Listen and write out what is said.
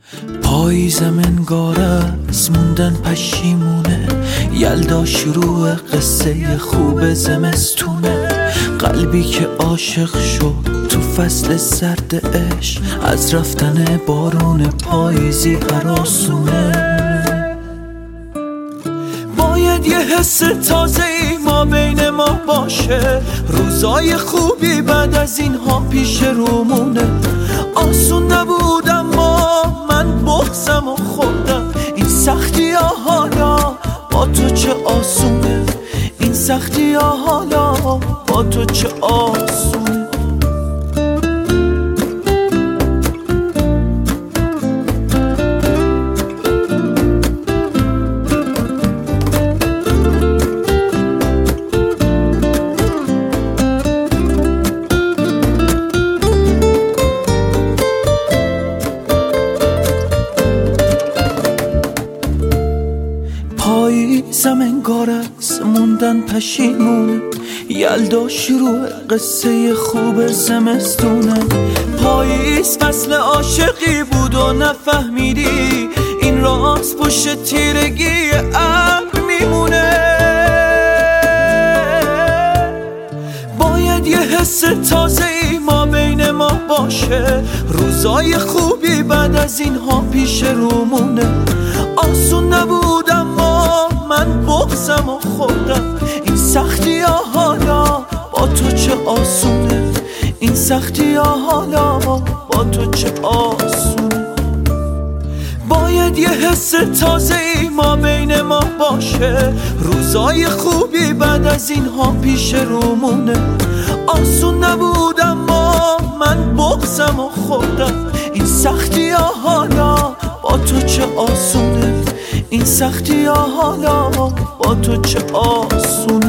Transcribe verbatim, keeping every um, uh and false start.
پاییزم انگار از موندن پشیمونه، یلدا شروع قصه خوب زمستونه. قلبی که عاشق شد تو فصل سرد عشق، از رفتن بارون پاییزی هراسونه. باید یه حس تازه‌ای ما بین ما باشه، روزای خوبی بعد از اینها پیش رومونه. آسون نبود اما من بغضم و خوردم، این سختی ها حالا با تو چه آسونه، این سختی ها حالا با تو چه آسونه. پاییزم انگار از موندن پشیمونه، یلدا شروع قصه خوب زمستونه. پاییز فصل عاشقی بود و نفهمیدی، این راز پشت تیرگی ابر میمونه. باید یه حس تازه‌ای ما بین ما باشه، روزای خوبی بعد از اینها پیش رومونه. آسون نبود اما من بغضم و خوردم، این سختی ها حالا با تو چه آسونه، این سختی ها حالا با تو چه آسونه. باید یه حس تازه‌ای ما بین ما باشه، روزای خوبی بعد از اینها پیش رومونه. آسون نبود اما من بغضم و خوردم، این سختی ها حالا با تو چه آسونه، این سختی ها حالا با تو چه آسونه.